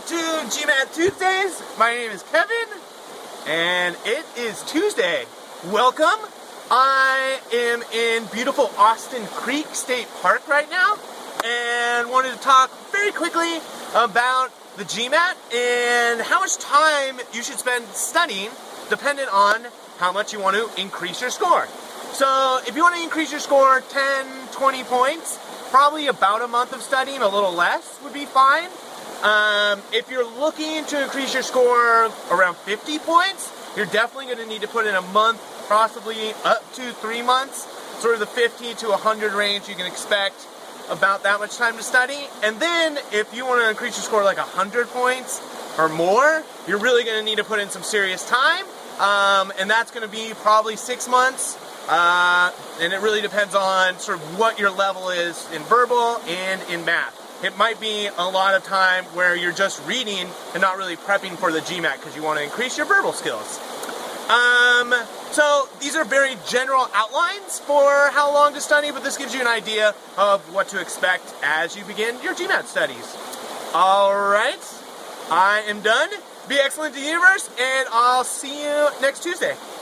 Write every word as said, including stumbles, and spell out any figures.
to GMAT Tuesdays. My name is Kevin, and it is Tuesday. Welcome. I am in beautiful Austin Creek State Park right now, and wanted to talk very quickly about the GMAT and how much time you should spend studying, dependent on how much you want to increase your score. So if you want to increase your score ten, twenty points, probably about a month of studying, a little less would be fine. Um, if you're looking to increase your score around fifty points, you're definitely going to need to put in a month, possibly up to three months. Sort of the fifty to one hundred range, you can expect about that much time to study. And then if you want to increase your score like one hundred points or more, you're really going to need to put in some serious time. Um, and that's going to be probably six months. Uh, and it really depends on sort of what your level is in verbal and in math. It might be a lot of time where you're just reading and not really prepping for the GMAT because you want to increase your verbal skills. Um, so these are very general outlines for how long to study, but this gives you an idea of what to expect as you begin your GMAT studies. Alright, I am done. Be excellent to the universe, and I'll see you next Tuesday.